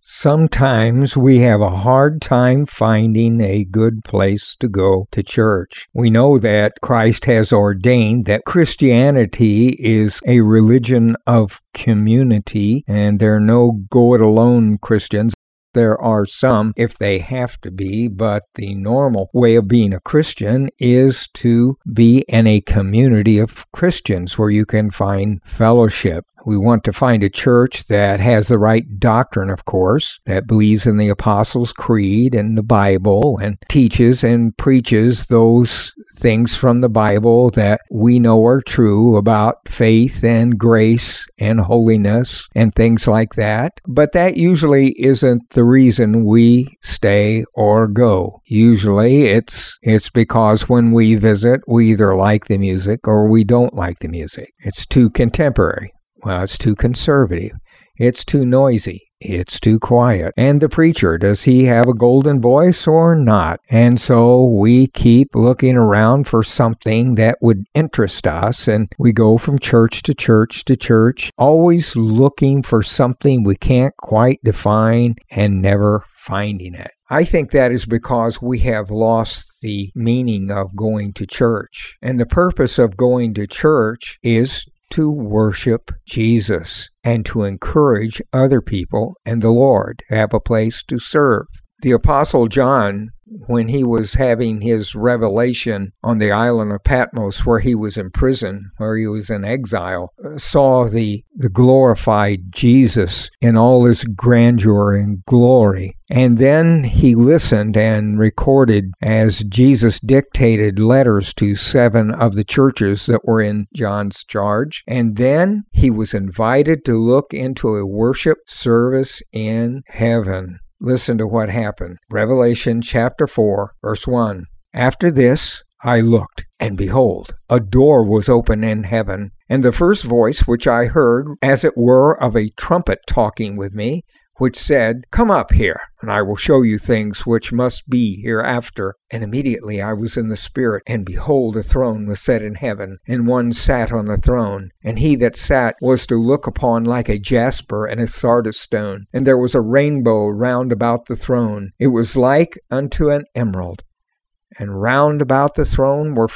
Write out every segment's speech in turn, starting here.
Sometimes we have a hard time finding a good place to go to church. We know that Christ has ordained that Christianity is a religion of community, and there are no go-it-alone Christians. There are some, if they have to be, but the normal way of being a Christian is to be in a community of Christians where you can find fellowship. We want to find a church that has the right doctrine, of course, that believes in the Apostles' Creed and the Bible and teaches and preaches those things from the Bible that we know are true about faith and grace and holiness and things like that. But that usually isn't the reason we stay or go. Usually it's because when we visit, we either like the music or we don't like the music. It's too contemporary. Well, it's too conservative. It's too noisy. It's too quiet. And the preacher, does he have a golden voice or not? And so we keep looking around for something that would interest us, and we go from church to church to church, always looking for something we can't quite define and never finding it. I think that is because we have lost the meaning of going to church. And the purpose of going to church is to worship Jesus and to encourage other people and the Lord, to have a place to serve. The Apostle John, when he was having his revelation on the island of Patmos, where he was in prison, where he was in exile, saw the glorified Jesus in all his grandeur and glory. And then he listened and recorded as Jesus dictated letters to 7 of the churches that were in John's charge. And then he was invited to look into a worship service in heaven. Listen to what happened. Revelation chapter 4, verse 1. After this I looked, and behold, a door was open in heaven, and the first voice which I heard, as it were of a trumpet talking with me, which said, Come up here, and I will show you things which must be hereafter. And immediately I was in the Spirit, and behold, a throne was set in heaven, and one sat on the throne. And he that sat was to look upon like a jasper and a sardis stone. And there was a rainbow round about the throne. It was like unto an emerald. And round about the throne were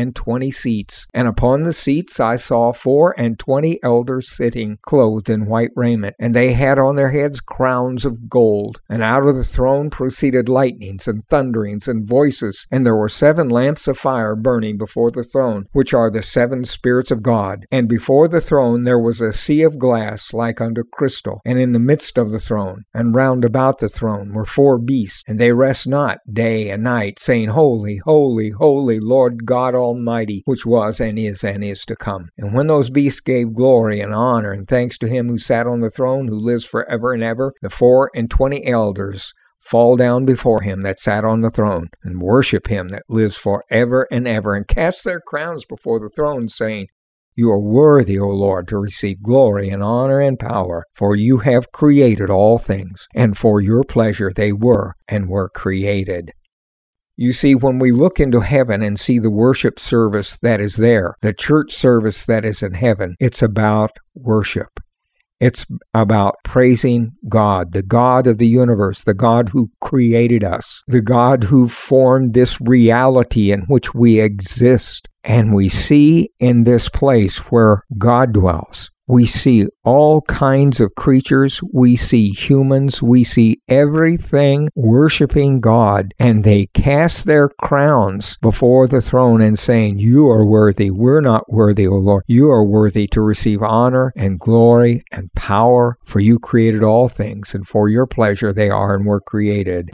24 seats, and upon the seats I saw 24 elders sitting, clothed in white raiment, and they had on their heads crowns of gold. And out of the throne proceeded lightnings and thunderings and voices, and there were 7 lamps of fire burning before the throne, which are the 7 spirits of God. And before the throne there was a sea of glass like unto crystal, and in the midst of the throne, and round about the throne were 4 beasts, and they rest not day and night, saying, Holy, holy, holy, Lord God Almighty, which was and is to come. And when those beasts gave glory and honor and thanks to him who sat on the throne, who lives forever and ever, the 24 elders fall down before him that sat on the throne, and worship him that lives forever and ever, and cast their crowns before the throne, saying, You are worthy, O Lord, to receive glory and honor and power, for you have created all things, and for your pleasure they were and were created. You see, when we look into heaven and see the worship service that is there, the church service that is in heaven, it's about worship. It's about praising God, the God of the universe, the God who created us, the God who formed this reality in which we exist. And we see in this place where God dwells, we see all kinds of creatures, we see humans, we see everything worshiping God, and they cast their crowns before the throne and saying, You are worthy, we're not worthy, O Lord. You are worthy to receive honor and glory and power, for you created all things, and for your pleasure they are and were created.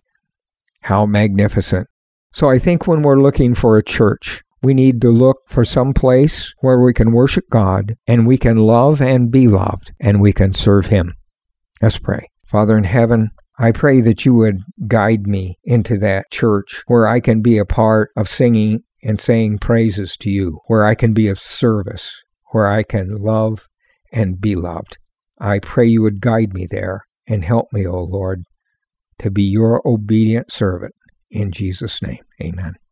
How magnificent. So I think when we're looking for a church, we need to look for some place where we can worship God, and we can love and be loved, and we can serve him. Let's pray. Father in heaven, I pray that you would guide me into that church where I can be a part of singing and saying praises to you, where I can be of service, where I can love and be loved. I pray you would guide me there and help me, O Lord, to be your obedient servant. In Jesus' name, amen.